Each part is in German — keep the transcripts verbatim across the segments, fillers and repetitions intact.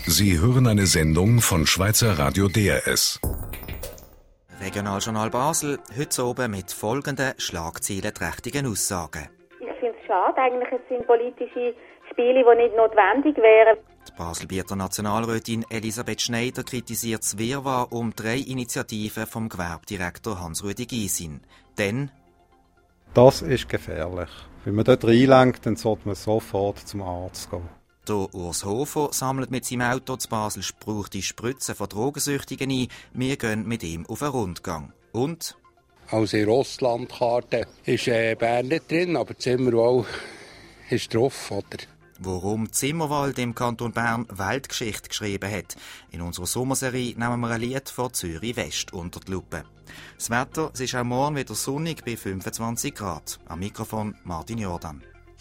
Sie hören eine Sendung von Schweizer Radio D R S. Regionaljournal Basel, heute oben mit folgenden schlagzeilenträchtigen Aussagen. Ich finde es schade, eigentlich es sind politische Spiele, die nicht notwendig wären. Die Baselbieter Nationalrätin Elisabeth Schneider kritisiert das Wirrwarr um drei Initiativen vom Gewerbedirektor Hans-Rudi Gysin. Denn das ist gefährlich. Wenn man dort reinlenkt, dann sollte man sofort zum Arzt gehen. Der Urs Hofer sammelt mit seinem Auto zu Basel gebrauchte Spritzen von Drogensüchtigen ein. Wir gehen mit ihm auf einen Rundgang. Und? Also in Russlandkarte ist äh, Bern nicht drin, aber Zimmerwald ist drauf, oder? Warum Zimmerwald im Kanton Bern Weltgeschichte geschrieben hat. In unserer Sommerserie nehmen wir ein Lied von Zürich West unter die Lupe. Das Wetter, es ist auch morgen wieder sonnig bei fünfundzwanzig Grad. Am Mikrofon Martin Jordan.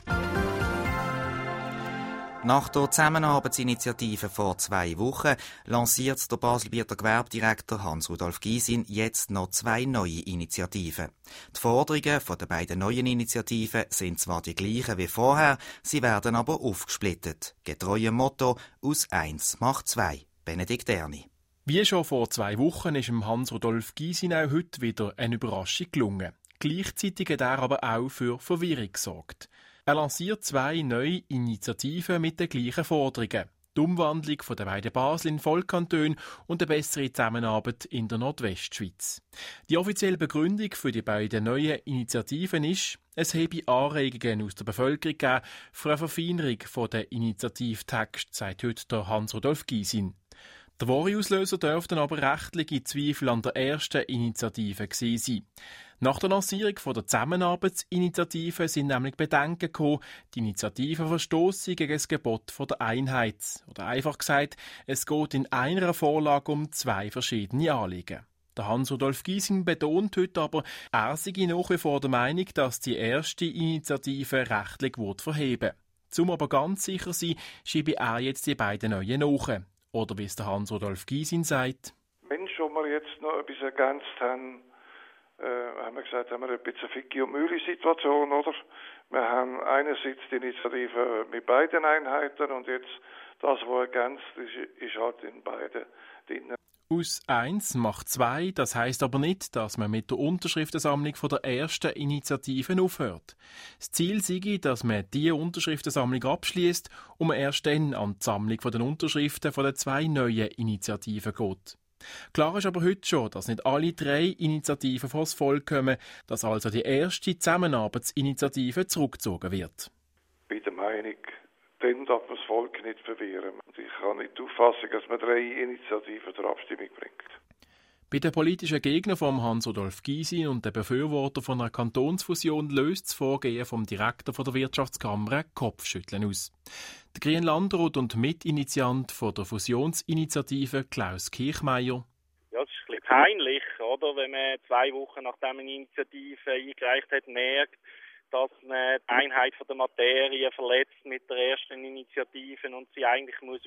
Nach der Zusammenarbeitsinitiative vor zwei Wochen lanciert der Baselbieter Gewerbedirektor Hans-Rudolf Gysin jetzt noch zwei neue Initiativen. Die Forderungen von den beiden neuen Initiativen sind zwar die gleichen wie vorher, sie werden aber aufgesplittet. Getreu dem Motto «Aus eins macht zwei». Benedikt Erni. Wie schon vor zwei Wochen ist dem Hans-Rudolf Gysin auch heute wieder eine Überraschung gelungen. Gleichzeitig hat er aber auch für Verwirrung gesorgt. Er lanciert zwei neue Initiativen mit den gleichen Forderungen. Die Umwandlung von der beiden Basel in Vollkantone und eine bessere Zusammenarbeit in der Nordwestschweiz. Die offizielle Begründung für die beiden neuen Initiativen ist, es habe Anregungen aus der Bevölkerung gegeben für eine Verfeinerung der Initiativtext, sagt heute der Hans-Rudolf Gysin. Der wahre Auslöser dürften aber rechtliche Zweifel an der ersten Initiative gewesen sein. Nach der Lancierung der Zusammenarbeitsinitiative sind nämlich Bedenken gekommen, die Initiative verstosse gegen das Gebot der Einheit. Oder einfach gesagt, es geht in einer Vorlage um zwei verschiedene Anliegen. Der Hans-Rudolf Gysin betont heute aber, er sei nach wie vor der Meinung, dass die erste Initiative rechtlich verheben wird. Zum aber ganz sicher sein, schiebe er jetzt die beiden neuen nach. Oder wie es der Hans-Rudolf Gysin sagt. Wenn schon wir jetzt noch etwas ergänzt haben, äh, haben wir gesagt, haben wir ein bisschen Ficki- und Mühli-Situation, oder? Wir haben einerseits die Initiative mit beiden Einheiten und jetzt das, was ergänzt ist, ist halt in beiden drin. Aus eins macht zwei, das heisst aber nicht, dass man mit der Unterschriftensammlung von der ersten Initiative aufhört. Das Ziel sei, dass man diese Unterschriftensammlung abschließt und man erst dann an die Sammlung der Unterschriften von den zwei neuen Initiativen geht. Klar ist aber heute schon, dass nicht alle drei Initiativen vors Volk kommen, dass also die erste Zusammenarbeitsinitiative zurückgezogen wird. Bei der Meinung, dann darf man das Volk nicht verwirren. Ich habe nicht die Auffassung, dass man drei Initiativen zur Abstimmung bringt. Bei den politischen Gegnern von Hans-Rudolf Gysin und den Befürwortern von einer Kantonsfusion löst das Vorgehen vom Direktor der Wirtschaftskammer Kopfschütteln aus. Der grüne Landrat und Mitinitiant von der Fusionsinitiative Klaus Kirchmeier. Ja, es ist ein bisschen peinlich, oder? Wenn man zwei Wochen nachdem eine Initiative eingereicht hat, merkt, dass man die Einheit von der Materie verletzt mit der ersten Initiative und sie eigentlich muss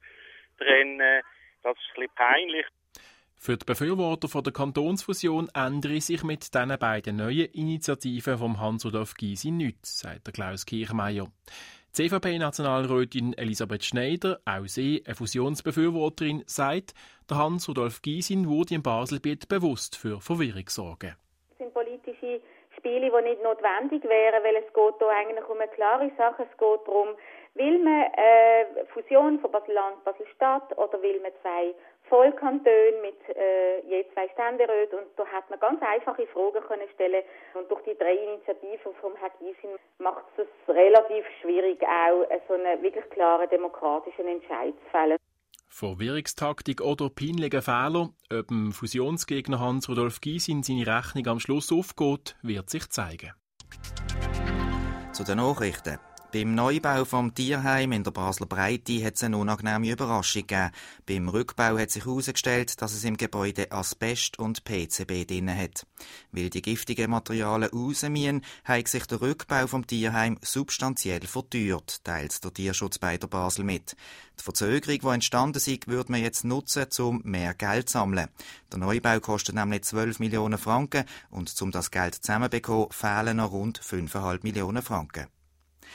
auftrennen. Das ist ein bisschen peinlich. Für die Befürworter von der Kantonsfusion ändere sich mit diesen beiden neuen Initiativen von Hans-Rudolf Gysin nichts, sagt der Klaus Kirchmeier. Die C V P-Nationalrätin Elisabeth Schneider, auch sie eine Fusionsbefürworterin, sagt, der Hans-Rudolf Gysin würde im Baselbiet bewusst für Verwirrung sorgen. Das sind politische Spiele, die nicht notwendig wären, weil es geht hier eigentlich um eine klare Sache. Es geht darum, will man eine Fusion von Basel-Land, Basel-Stadt oder will man zwei Vollkantone mit äh, je zwei Ständeräten, und da hat man ganz einfache Fragen können stellen, und durch die drei Initiativen vom Herrn Gysin macht es relativ schwierig, auch so einen wirklich klaren demokratischen Entscheid zu fällen. Verwirrungstaktik oder peinliche Fehler, ob dem Fusionsgegner Hans-Rudolf Gysin seine Rechnung am Schluss aufgeht, wird sich zeigen. Zu den Nachrichten. Beim Neubau vom Tierheim in der Basler Breite hat es eine unangenehme Überraschung gegeben. Beim Rückbau hat sich herausgestellt, dass es im Gebäude Asbest und P C B drin hat. Weil die giftigen Materialien raus müssen, hat sich der Rückbau vom Tierheim substanziell verteuert, teilt der Tierschutz bei der Basel mit. Die Verzögerung, die entstanden ist, würde man jetzt nutzen, um mehr Geld zu sammeln. Der Neubau kostet nämlich zwölf Millionen Franken und um das Geld zusammenzubekommen, fehlen noch rund fünf Komma fünf Millionen Franken.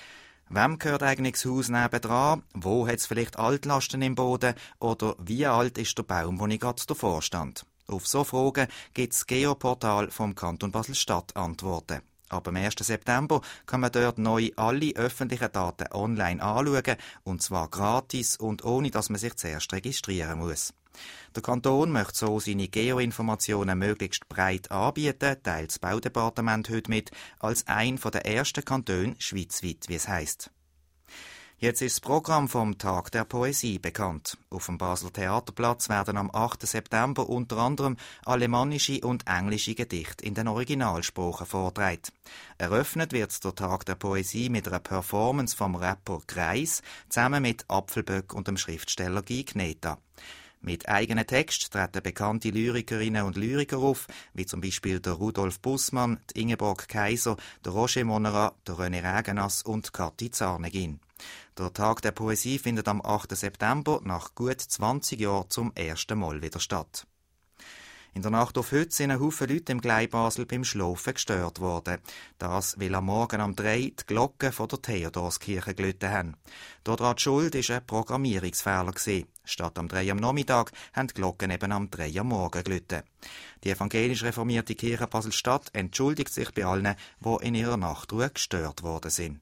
Wem gehört eigentlich das Haus nebendran? Wo hat es vielleicht Altlasten im Boden? Oder wie alt ist der Baum, wo ich gerade davor stand? Auf so Fragen gibt das Geoportal vom Kanton Basel-Stadt Antworten. Ab dem ersten September kann man dort neu alle öffentlichen Daten online anschauen, und zwar gratis und ohne, dass man sich zuerst registrieren muss. Der Kanton möchte so seine Geoinformationen möglichst breit anbieten, teilt das Baudepartement heute mit, als ein der ersten Kantone schweizweit, wie es heisst. Jetzt ist das Programm vom Tag der Poesie bekannt. Auf dem Basler Theaterplatz werden am achten September unter anderem alemannische und englische Gedichte in den Originalsprachen vorgetragen. Eröffnet wird der Tag der Poesie mit einer Performance vom Rapper Kreis zusammen mit Apfelböck und dem Schriftsteller Guy Gneta. Mit eigenen Text treten bekannte Lyrikerinnen und Lyriker auf, wie zum Beispiel der Rudolf Bussmann, die Ingeborg Kaiser, der Roger Monnerat, der René Regenass und Kathi Zarnegin. Der Tag der Poesie findet am achten September nach gut zwanzig Jahren zum ersten Mal wieder statt. In der Nacht auf heute sind ein Haufen Leute im Gleibasel beim Schlafen gestört worden. Das, weil am Morgen um drei die Glocken von der Theodorskirche geläutet haben. Daran die Schuld war ein Programmierungsfehler. Statt am drei am Nachmittag haben die Glocken eben am drei am Morgen geläutet. Die evangelisch reformierte Kirche Basel-Stadt entschuldigt sich bei allen, die in ihrer Nachtruhe gestört worden sind.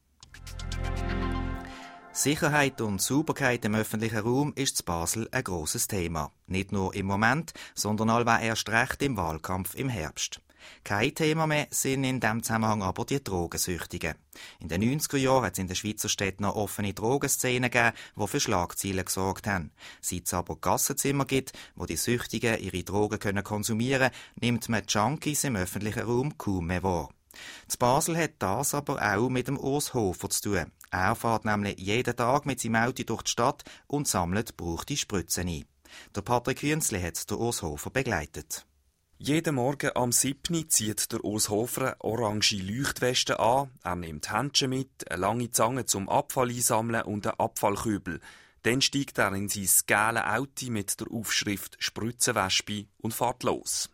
Sicherheit und Sauberkeit im öffentlichen Raum ist in Basel ein grosses Thema. Nicht nur im Moment, sondern allweil erst recht im Wahlkampf im Herbst. Kein Thema mehr sind in diesem Zusammenhang aber die Drogensüchtigen. In den neunziger Jahren hat es in den Schweizer Städten noch offene Drogenszenen gegeben, die für Schlagzeilen gesorgt haben. Seit es aber Gassenzimmer gibt, wo die Süchtigen ihre Drogen können konsumieren können, nimmt man Junkies im öffentlichen Raum kaum mehr wahr. Z Basel hat das aber auch mit dem Urs Hofer zu tun. Er fährt nämlich jeden Tag mit seinem Auto durch die Stadt und sammelt gebrauchte Spritzen ein. Der Patrick Künzli hat den Urs Hofer begleitet. Jeden Morgen am siebten zieht der Urs Hofer eine orange Leuchtweste an, er nimmt Händchen mit, eine lange Zange zum Abfall einsammeln und einen Abfallkübel. Dann steigt er in sein gelbe Auto mit der Aufschrift «Spritzenwespe» und fährt los.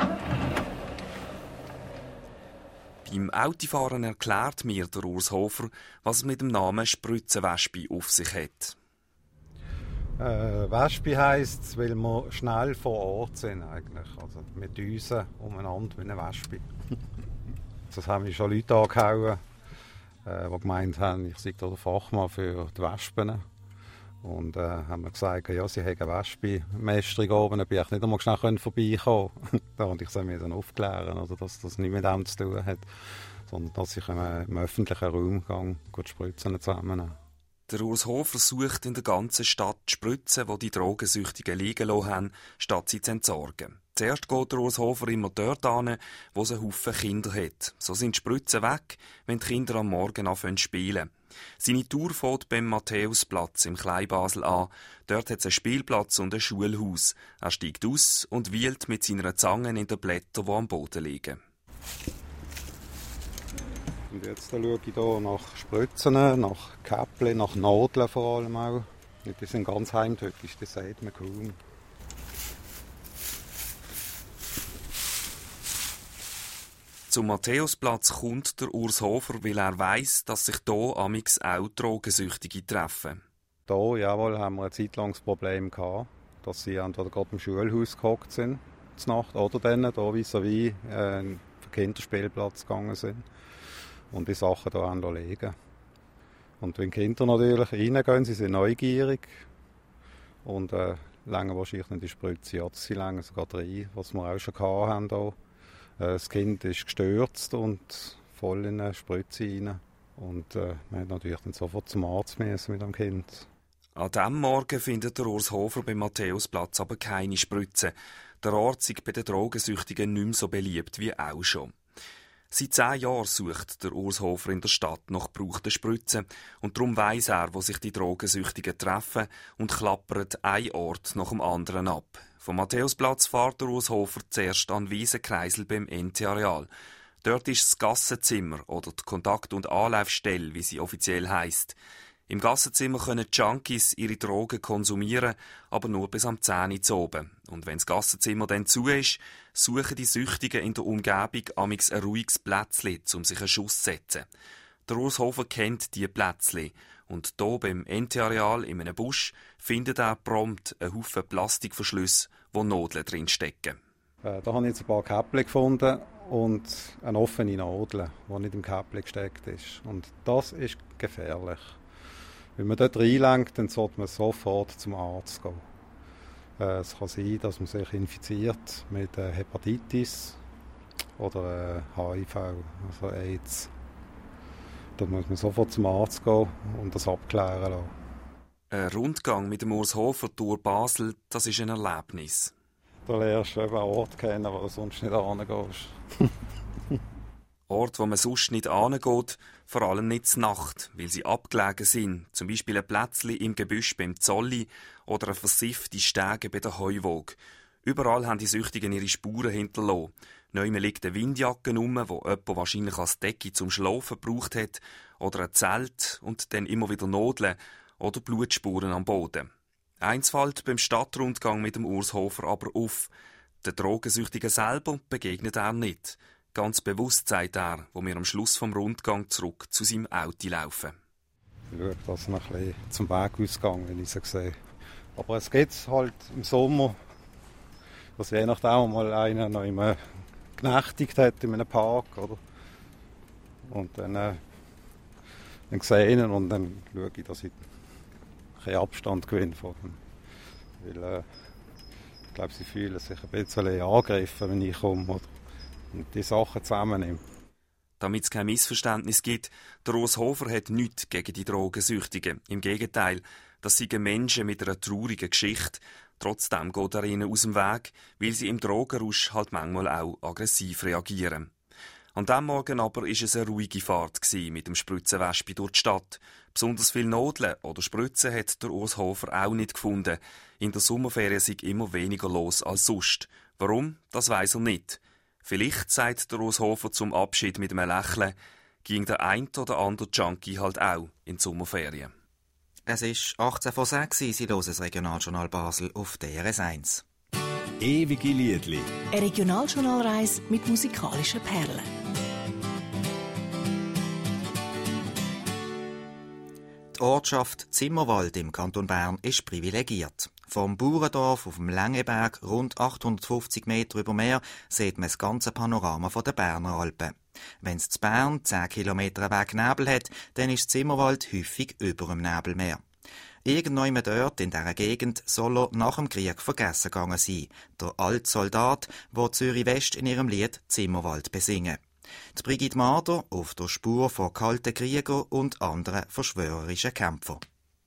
Beim Autofahren erklärt mir der Urs Hofer, was es mit dem Namen Spritzenwespe auf sich hat. Äh, Wespe heisst, weil wir schnell vor Ort sind eigentlich. Also wir düsen umeinander wie eine Wespe. Das haben mich schon Leute angehauen, äh, die gemeint haben, ich sei der Fachmann für die Wespen. Und äh, haben mir gesagt, ja, sie haben eine Wespe-Meisterung oben, dann bin ich nicht einmal schnell vorbeikommen. Da konnte ich mir dann aufklären, oder, dass das nichts mit dem zu tun hat, sondern dass ich im, im öffentlichen Raum gehe, gut Spritzen zusammennehmen. Der Urs Hofer sucht in der ganzen Stadt Spritzen, die die Drogensüchtigen liegen lassen haben, statt sie zu entsorgen. Zuerst geht der Urs Hofer immer dort hin, wo es einen Haufen Kinder hat. So sind die Spritzen weg, wenn die Kinder am Morgen anfangen zu spielen. Seine Tour fährt beim Matthäusplatz im Kleinbasel an. Dort hat es einen Spielplatz und ein Schulhaus. Er steigt aus und wielt mit seiner Zange in den Blättern, die am Boden liegen. Und jetzt schaue ich hier nach Spritzen, nach Käppchen, nach Nadeln vor allem auch. Die sind ganz heimtückisch, das sieht man kaum. Zum Matthäusplatz kommt der Urs Hofer, weil er weiss, dass sich hier amix auch Drogensüchtige treffen. Hier, jawohl, haben wir ein zeitlanges Problem gehabt, dass sie entweder gerade im Schulhaus gehockt sind, zur Nacht, oder dann hier vis-à-vis äh, auf den Kinderspielplatz gegangen sind und die Sachen hier liegen. Und wenn die Kinder natürlich reingehen, sie sind neugierig und äh, längen wahrscheinlich nicht die Spritze, ja, sie längen sogar rein, was wir auch schon gehabt haben hier. Das Kind ist gestürzt und voll in eine Spritze rein. Und äh, man hat natürlich dann sofort zum Arzt müssen mit dem Kind. An diesem Morgen findet der Urs Hofer beim Matthäusplatz aber keine Spritze. Der Ort ist bei den Drogensüchtigen nicht mehr so beliebt wie auch schon. Seit zehn Jahren sucht der Urs Hofer in der Stadt nach gebrauchten Spritzen und darum weiss er, wo sich die Drogensüchtigen treffen und klappert einen Ort nach dem anderen ab. Vom Matthäusplatz fährt der Urs Hofer zuerst an Wiesenkreisel beim N T-Areal. Dort ist das Gassenzimmer oder die Kontakt- und Anlaufstelle, wie sie offiziell heisst. Im Gassenzimmer können Junkies ihre Drogen konsumieren, aber nur bis am zehn Uhr oben. Und wenn das Gassenzimmer dann zu ist, suchen die Süchtigen in der Umgebung amix ein ruhiges Plätzchen, um sich einen Schuss zu setzen. Der Urs Hofer kennt diese Plätzchen. Und hier beim N T-Areal in einem Busch findet er prompt einen Haufen Plastikverschlüsse, wo Nadeln drin stecken. Äh, da habe ich jetzt ein paar Käppchen gefunden und eine offene Nadel, die nicht im Käppchen gesteckt ist. Und das ist gefährlich. Wenn man dort reinlenkt, dann sollte man sofort zum Arzt gehen. Äh, es kann sein, dass man sich infiziert mit äh, Hepatitis oder äh, H I V, also AIDS. Da muss man sofort zum Arzt gehen und das abklären lassen. Ein Rundgang mit dem Urs Hofer durch Basel, das ist ein Erlebnis. Da lernst du eben einen Ort kennen, wo du sonst nicht hingehst. Orte, wo man sonst nicht hingeht, vor allem nicht zur Nacht, weil sie abgelegen sind. Zum Beispiel ein Plätzchen im Gebüsch beim Zolli oder eine versiffte Stege bei der Heuwaage. Überall haben die Süchtigen ihre Spuren hinterlassen. Neume liegt eine Windjacke rum, die jemand wahrscheinlich als Decke zum Schlafen gebraucht hat, oder ein Zelt und dann immer wieder Nadeln oder Blutspuren am Boden. Eins fällt beim Stadtrundgang mit dem Urs Hofer aber auf. Der Drogensüchtige selber begegnet er nicht. Ganz bewusst, sagt er, wo wir am Schluss vom Rundgang zurück zu seinem Auto laufen. Ich schaue, dass ich noch ein bisschen zum Wegausgang, wenn ich so sehe. Aber es gibt halt im Sommer, dass je nachdem mal einer noch immer genächtigt hat in einem Park, oder? Und dann, äh, dann sehe ich ihn und dann schaue ich, dass ich keinen Abstand gewinne von ihm. Weil äh, ich glaube, sie fühlen sich ein bisschen angegriffen, wenn ich komme oder, und die Sachen zusammennehme. Damit es kein Missverständnis gibt, der Urs Hofer hat nichts gegen die Drogensüchtigen. Im Gegenteil, das sind Menschen mit einer traurigen Geschichte. Trotzdem geht er ihnen aus dem Weg, weil sie im Drogenrausch halt manchmal auch aggressiv reagieren. An diesem Morgen aber war es eine ruhige Fahrt mit dem Spritzenwespe durch die Stadt. Besonders viele Nadeln oder Spritzen hat der Urs Hofer auch nicht gefunden. In der Sommerferien sei immer weniger los als sonst. Warum? Das weiss er nicht. Vielleicht, sagt der Urs Hofer zum Abschied mit einem Lächeln, ging der ein oder andere Junkie halt auch in die Sommerferien. Es ist achtzehn vor sechs, Sie hören das Regionaljournal Basel auf D R S eins. Ewige Liedli. Eine Regionaljournalreise mit musikalischen Perlen. Die Ortschaft Zimmerwald im Kanton Bern ist privilegiert. Vom Bauerndorf auf dem Längeberg, rund achthundertfünfzig Meter über Meer, sieht man das ganze Panorama der Berner Alpen. Wenn es zu Bern zehn Kilometer weg Nebel hat, dann ist Zimmerwald häufig über dem Nebelmeer. Irgendjemand dort in dieser Gegend soll er nach dem Krieg vergessen gegangen sein. Der alte Soldat, der Zürich West in ihrem Lied Zimmerwald besingen. Die Brigitte Marder auf der Spur von kalten Kriegern und anderen verschwörerischen Kämpfern.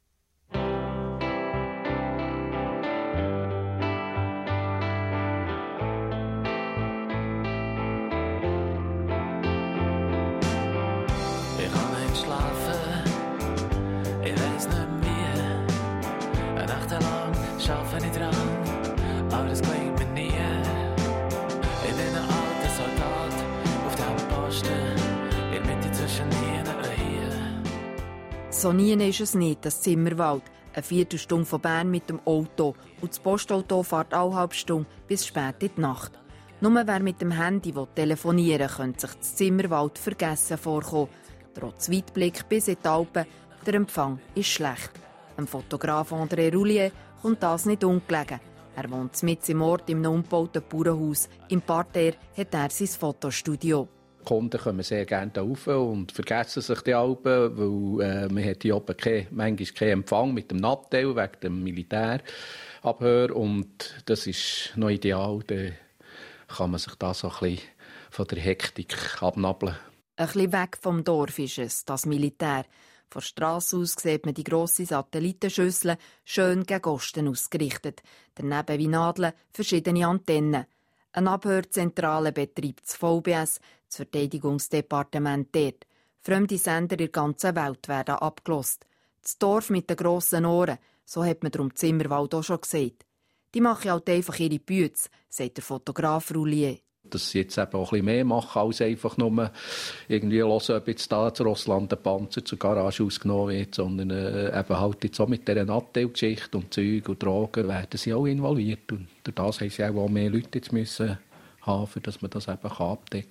So nie ist es nicht, das Zimmerwald. Eine Viertelstunde von Bern mit dem Auto und das Postauto fährt alle halbe Stunde bis spät in die Nacht. Nur wer mit dem Handy telefonieren will, könnte sich das Zimmerwald vergessen vorkommen. Trotz Weitblick bis in die Alpen, der Empfang ist schlecht. Dem Fotograf André Roulier kommt das nicht ungelegen. Er wohnt mitten im Ort im umgebauten Bauernhaus. Im Parterre hat er sein Fotostudio. Die Kunden kommen sehr gerne hier rauf und vergessen sich die Alpen, weil äh, man hat hier oben kein, manchmal keinen Empfang mit dem Nattel wegen dem Militärabhör und das ist noch ideal, dann kann man sich da so ein bisschen von der Hektik abnabeln. Ein bisschen weg vom Dorf ist es, das Militär. Von der Strasse aus sieht man die grosse Satellitenschüssel, schön gegen Osten ausgerichtet. Daneben wie Nadeln verschiedene Antennen. Eine Abhörzentrale betreibt das V B S, das Verteidigungsdepartement dort. Fremde Sender in der ganzen Welt werden abgelost. Das Dorf mit den grossen Ohren, so hat man darum Zimmerwald auch schon gesagt. Die machen halt einfach ihre Bütze, sagt der Fotograf Roulier. Dass sie jetzt eben auch ein bisschen mehr machen, als einfach nur irgendwie hören, ob jetzt da in Russland ein Panzer zur Garage ausgenommen wird, sondern äh, eben halt jetzt auch mit dieser Nattel-Geschichte und Zeug und Drogen werden sie auch involviert. Und durch das haben sie auch mehr Leute jetzt müssen haben, dass man das eben abdecken kann.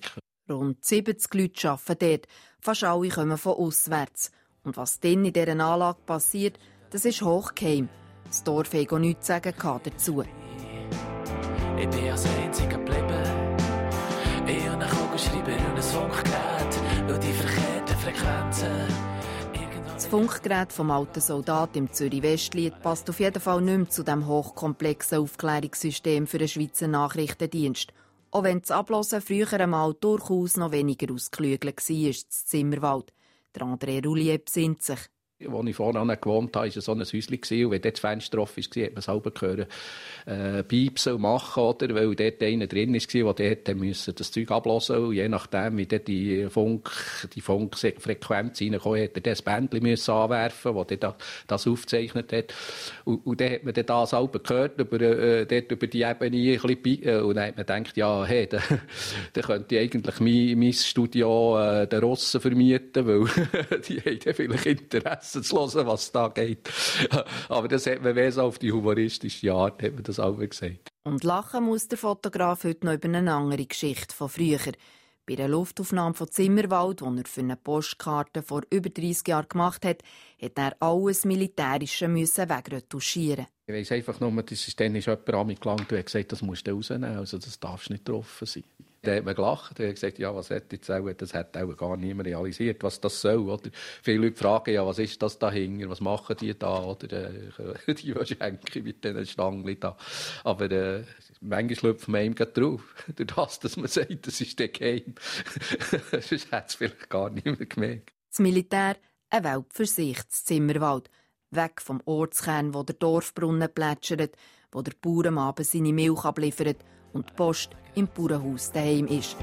Rund siebzig Leute arbeiten dort. Fast alle kommen von auswärts. Und was dann in dieser Anlage passiert, das ist hochgeheim. Das Dorf hat auch nichts zu sagen dazu. Ich bin als Einziger geblieben. Ich habe nach oben geschrieben und ein Funkgerät, weil die verkehrten Frequenzen. Das Funkgerät vom alten Soldat im Zürich-Westlied passt auf jeden Fall nicht mehr zu dem hochkomplexen Aufklärungssystem für den Schweizer Nachrichtendienst. Auch wenn das Abhören früher einmal durchaus noch weniger ausgeklügelt war, das Zimmerwald. Der André Roulier besinnt sich. Als ich vorne gewohnt habe, war es so ein Häuschen. Und wenn dort das Fenster offen war, hat man selber gehört, äh, piepsen und machen, oder? Weil dort einer drin war, der dort musste das Zeug abhören. Und je nachdem, wie dort die, Funk, die Funkfrequenz reinkommt, hat er das Bändchen müssen anwerfen, das das, das aufgezeichnet hat. Und, und dann hat man das selber gehört, über, äh, dort über die Ebene ein bisschen, und dann hat man gedacht, ja, hey, dann, dann könnte ich eigentlich mein, mein Studio äh, den Russen vermieten, weil die haben dann vielleicht Interesse zu hören, was da geht. Aber das hat man so auf die humoristische Art, hat man das auch gesagt. Und lachen muss der Fotograf heute noch über eine andere Geschichte von früher. Bei der Luftaufnahme von Zimmerwald, die er für eine Postkarte vor über dreissig Jahren gemacht hat, hat er alles Militärische müssen wegretuschieren. Ich weiss einfach nur, dass es dann ist jemand an mich gelangt und hat gesagt, das musst du rausnehmen, also das darfst nicht drauf sein. Dann hat man gelacht, er hat gesagt, ja, was hat jetzt auch, das hat auch gar niemand realisiert, was das soll. Oder? Viele Leute fragen, ja, was ist das dahinter, was machen die da, oder äh, die Schenke mit diesen Stangen da. Aber äh, manchmal schlüpft man ihm gerade drauf, durch das, dass man sagt, das ist der Geheim. Sonst hat es vielleicht gar niemand gemerkt. Das Militär, eine Welt für sich, das Zimmerwald. Weg vom Ortskern, wo der Dorfbrunnen plätschert, wo der Bauer am Abend seine Milch abliefert und die Post im Bauernhaus daheim ist.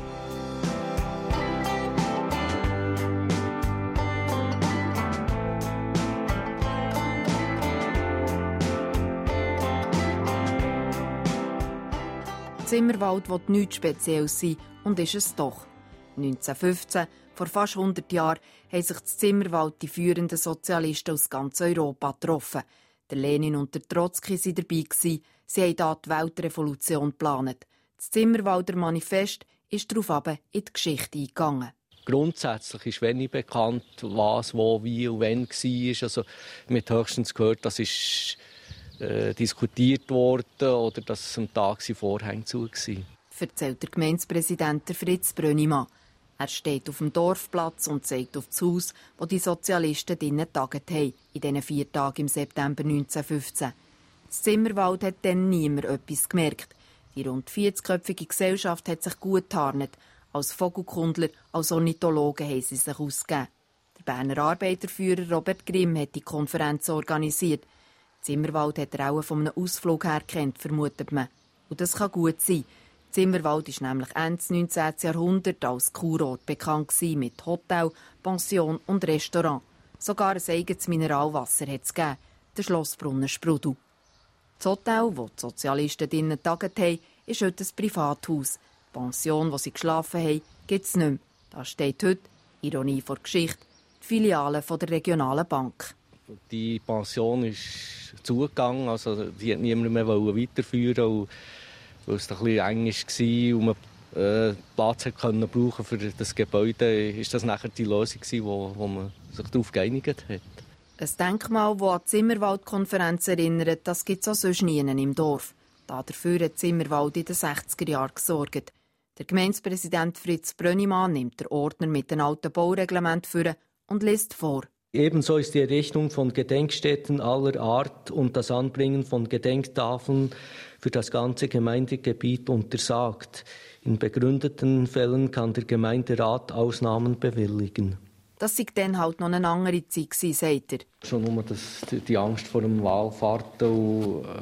Zimmerwald will nichts Spezielles sein und ist es doch. neunzehnhundertfünfzehn, vor fast hundert Jahren, haben sich das Zimmerwald die führenden Sozialisten aus ganz Europa getroffen. Der Lenin und der Trotzki waren dabei. Sie haben hier die Weltrevolution geplant. Das Zimmerwalder Manifest ist daraufhin in die Geschichte eingegangen. Grundsätzlich ist wenig bekannt, was, wo, wie und wann war. Also, man hat höchstens gehört, das ist äh, diskutiert worden oder dass es am Tag Vorhänge zu war. Erzählt der Gemeindepräsident Fritz Brönnimann. Er steht auf dem Dorfplatz und zeigt auf das Haus, wo die Sozialisten drinnen getagt haben, in diesen vier Tagen im September neunzehnhundertfünfzehn. Das Zimmerwald hat dann niemand etwas gemerkt. Die rund vierzigköpfige Gesellschaft hat sich gut getarnt. Als Vogelkundler, als Ornithologen haben sie sich ausgegeben. Der Berner Arbeiterführer Robert Grimm hat die Konferenz organisiert. Zimmerwald hat er auch von einem Ausflug her kennt, vermutet man. Und das kann gut sein. Zimmerwald war nämlich Ende des neunzehnten Jahrhunderts als Kurort bekannt mit Hotel, Pension und Restaurant. Sogar ein eigenes Mineralwasser hat es gegeben, der Schlossbrunnen Sprudel. Das Hotel, wo die Sozialisten drinnen getagt haben, ist heute ein Privathaus. Die Pension, wo sie geschlafen haben, gibt es nicht mehr. Da steht heute, Ironie vor Geschichte, die Filiale der regionalen Bank. Die Pension ist zugegangen, also die hat niemand mehr weiterführen, weil es ein bisschen eng war und man äh, Platz konnte brauchen für das Gebäude, ist das nachher die Lösung gewesen, wo, wo man sich darauf geeinigt hat. Ein Denkmal, das an die Zimmerwald-Konferenz erinnert, das gibt es auch sonst nie im Dorf. Dafür hat Zimmerwald in den sechziger Jahren gesorgt. Der Gemeindepräsident Fritz Brönnimann nimmt den Ordner mit den alten Baureglement vor und liest vor. Ebenso ist die Errichtung von Gedenkstätten aller Art und das Anbringen von Gedenktafeln für das ganze Gemeindegebiet untersagt. In begründeten Fällen kann der Gemeinderat Ausnahmen bewilligen. Das sei dann halt noch eine andere Zeit gewesen, sagt er. Schon nur das, die Angst vor dem Wallfahrten. Und, äh,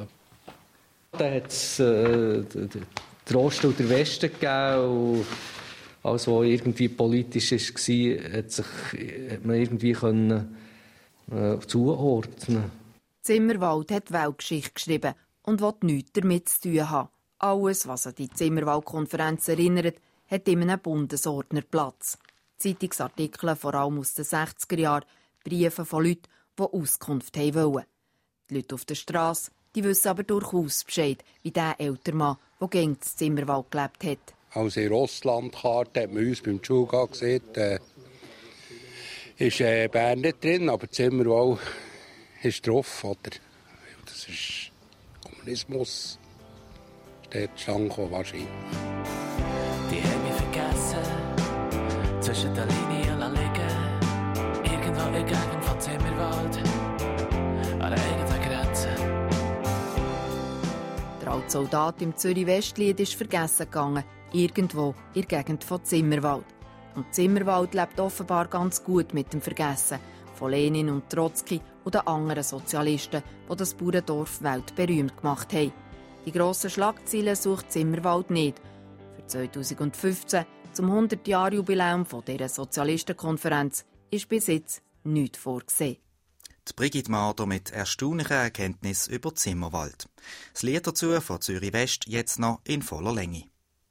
da hat es äh, den Osten und den Westen gegeben. Und alles, was irgendwie politisch war, hat, sich, hat man irgendwie können, äh, zuordnen. Zimmerwald hat Weltgeschichte geschrieben und will nichts damit zu tun haben. Alles, was an die Zimmerwald-Konferenz erinnert, hat in einem Bundesordner Platz. Zeitungsartikel, vor allem aus den sechziger Jahren, Briefe von Leuten, die Auskunft haben wollen. Die Leute auf der Strasse, die wissen aber durchaus Bescheid, wie der ältere Mann, der gegen das Zimmerwald gelebt hat. Also in Russlandkarte hat man uns beim Schulgang gesehen, äh, ist äh, Bern nicht drin, aber Zimmerwald ist drauf. Oder? Das ist Kommunismus. Steht schon wahrscheinlich. Die haben mich vergessen, zwischen den Linien liegen, irgendwo in der Gegend von Zimmerwald, an der eigenen Grenze. Der alte Soldat im Zürich-Westlied ist vergessen gegangen, irgendwo in der Gegend von Zimmerwald. Und Zimmerwald lebt offenbar ganz gut mit dem Vergessen von Lenin und Trotzki und den anderen Sozialisten, die das Bauerndorf weltberühmt gemacht haben. Die grossen Schlagzeilen sucht Zimmerwald nicht. Für zweitausendfünfzehn, zum hundert-Jahr-Jubiläum dieser Sozialistenkonferenz, ist bis jetzt nichts vorgesehen. Die Brigitte Marder mit erstaunlichen Erkenntnissen über Zimmerwald. Das Lied dazu von Zürich West jetzt noch in voller Länge.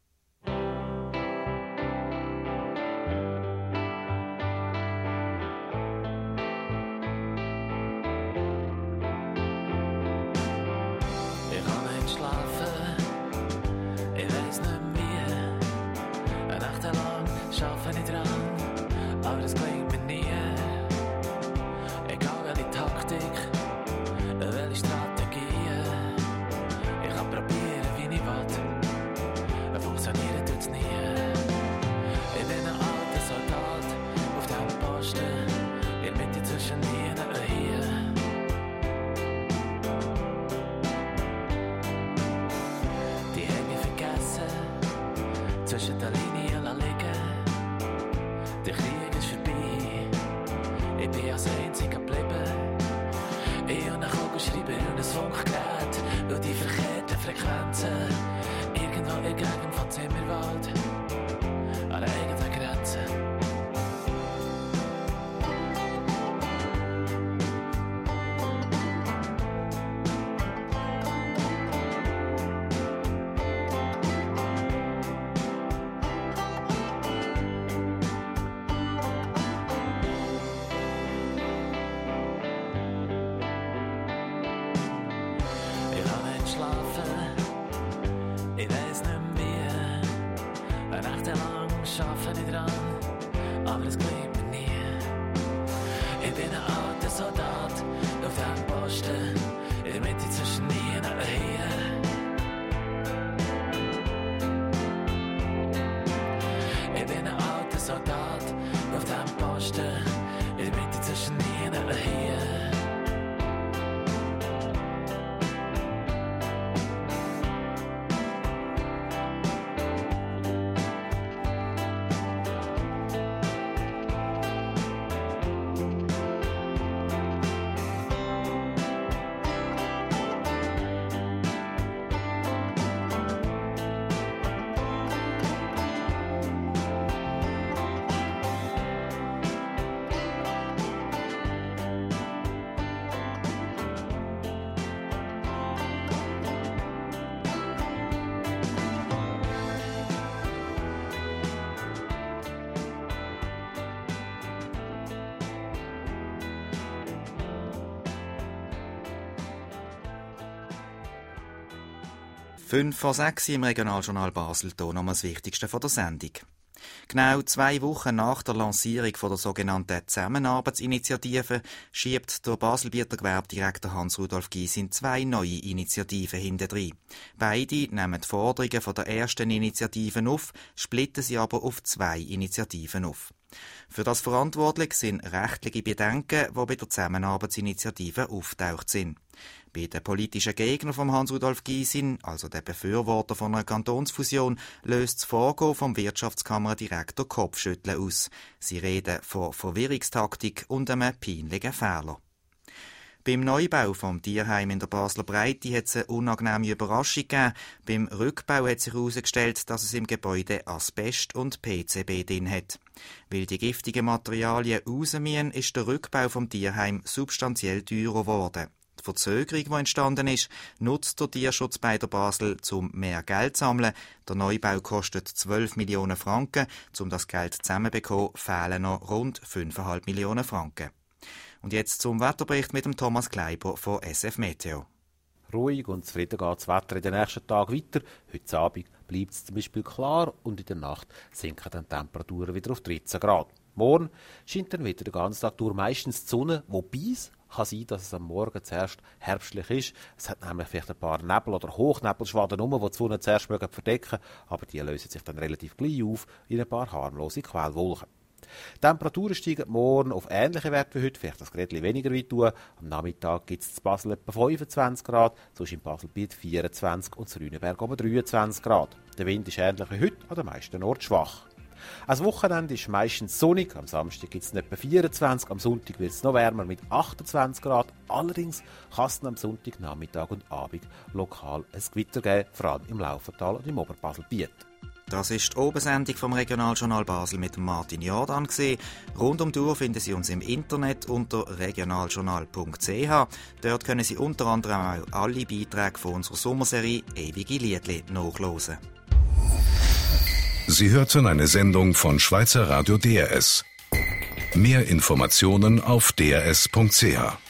Zwischen den Linien liegen, der Krieg ist vorbei. Ich bin als Einziger geblieben. Ich habe eine Kugel geschrieben und ein Funkgerät. Und die verkehrten Frequenzen irgendwo in der Gegend von Zimmerwald, an der eigenen Grenze. Fünf vor sechs im Regionaljournal Basel, hier nochmal das Wichtigste von der Sendung. Genau zwei Wochen nach der Lancierung von der sogenannten Zusammenarbeitsinitiative schiebt der Baselbieter Gewerbedirektor Hans-Rudolf Gysin zwei neue Initiativen hintendrein. Beide nehmen die Forderungen von der ersten Initiative auf, splitten sie aber auf zwei Initiativen auf. Für das verantwortlich sind rechtliche Bedenken, die bei der Zusammenarbeitsinitiative auftaucht sind. Bei den politischen Gegnern von Hans-Rudolf Gysin, also der Befürworter von einer Kantonsfusion, löst das Vorgehen vom Wirtschaftskammerdirektor Kopfschütteln aus. Sie reden von Verwirrungstaktik und einem peinlichen Fehler. Beim Neubau vom Tierheim in der Basler Breite hat es eine unangenehme Überraschung gegeben. Beim Rückbau hat sich herausgestellt, dass es im Gebäude Asbest und P C B drin hat. Weil die giftigen Materialien raus müssen, ist der Rückbau vom Tierheim substanziell teurer geworden. Die Verzögerung, die entstanden ist, nutzt der Tierschutz bei der Basel, um mehr Geld zu sammeln. Der Neubau kostet zwölf Millionen Franken. Um das Geld zusammenzubekommen, fehlen noch rund fünf Komma fünf Millionen Franken. Und jetzt zum Wetterbericht mit dem Thomas Kleiber von S F Meteo. Ruhig und zufrieden geht das Wetter in den nächsten Tagen weiter. Heute Abend bleibt es zum Beispiel klar und in der Nacht sinken dann die Temperaturen wieder auf dreizehn Grad. Morgen scheint dann wieder den ganzen Tag durch meistens die Sonne, wobei es kann sein, dass es am Morgen zuerst herbstlich ist. Es hat nämlich vielleicht ein paar Nebel- oder Hochnebelschwaden rum, die die Sonne zuerst verdecken mögen, aber die lösen sich dann relativ gleich auf in ein paar harmlose Quellwolken. Die Temperaturen steigen morgen auf ähnliche Werte wie heute, vielleicht das Grädchen weniger weit tun. Am Nachmittag gibt es in Basel etwa fünfundzwanzig Grad, sonst in Baselbiet vierundzwanzig und in Rüneberg oben dreiundzwanzig Grad. Der Wind ist ähnlich wie heute, an den meisten Orten schwach. Am Wochenende ist meistens sonnig, am Samstag gibt es etwa vierundzwanzig, am Sonntag wird es noch wärmer mit achtundzwanzig Grad. Allerdings kann es am Sonntag, Nachmittag und Abend lokal ein Gewitter geben, vor allem im Laufertal und im Oberbaselbiet. Das ist die Obersendung vom Regionaljournal Basel mit Martin Jordan gewesen. Rund um die Uhr finden Sie uns im Internet unter regionaljournal punkt c h. Dort können Sie unter anderem auch alle Beiträge von unserer Sommerserie «Ewige Liedli» nachhören. Sie hörten eine Sendung von Schweizer Radio D R S. Mehr Informationen auf d r s punkt c h.